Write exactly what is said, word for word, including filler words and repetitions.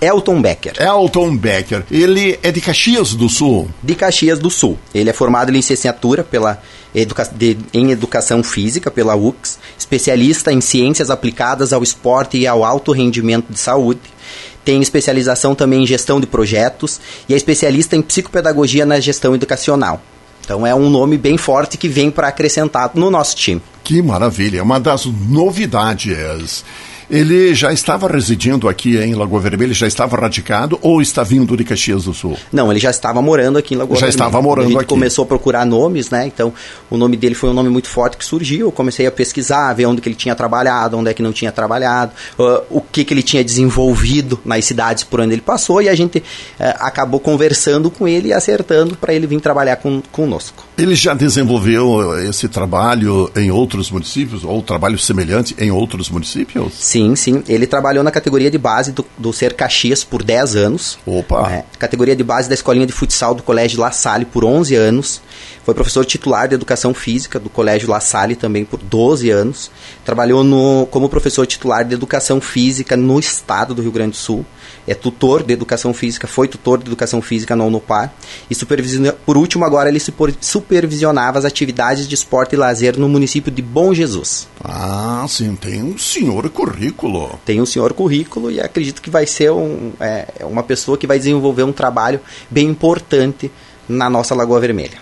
Elton Becker. Elton Becker. Ele é de Caxias do Sul? De Caxias do Sul. Ele é formado em licenciatura pela educa- de, em Educação Física pela U C S, especialista em Ciências Aplicadas ao Esporte e ao Alto Rendimento de Saúde. Tem especialização também em Gestão de Projetos e é especialista em Psicopedagogia na Gestão Educacional. Então é um nome bem forte que vem para acrescentar no nosso time. Que maravilha, é uma das novidades. Ele já estava residindo aqui em Lagoa Vermelha, já estava radicado ou está vindo de Caxias do Sul? Não, ele já estava morando aqui em Lagoa já Vermelha. Já estava morando aqui. A gente aqui. começou a procurar nomes, né? Então, o nome dele foi um nome muito forte que surgiu. Eu comecei a pesquisar, ver onde que ele tinha trabalhado, onde é que não tinha trabalhado, uh, o que que ele tinha desenvolvido nas cidades por onde ele passou, e a gente uh, acabou conversando com ele e acertando para ele vir trabalhar com, conosco. Ele já desenvolveu esse trabalho em outros municípios, ou trabalho semelhante em outros municípios? Sim, sim. Ele trabalhou na categoria de base do, do Ser Caxias por dez anos. Opa! É, categoria de base da Escolinha de Futsal do Colégio La Salle por onze anos. Foi professor titular de Educação Física do Colégio La Salle também por doze anos. Trabalhou no, como professor titular de Educação Física no estado do Rio Grande do Sul. É tutor de Educação Física, foi tutor de Educação Física na Unopar. E supervisiona, por último, agora ele supervisionava as atividades de esporte e lazer no município de Bom Jesus. Ah, sim, tem um senhor currículo. Tem um senhor currículo e acredito que vai ser um, é, uma pessoa que vai desenvolver um trabalho bem importante na nossa Lagoa Vermelha.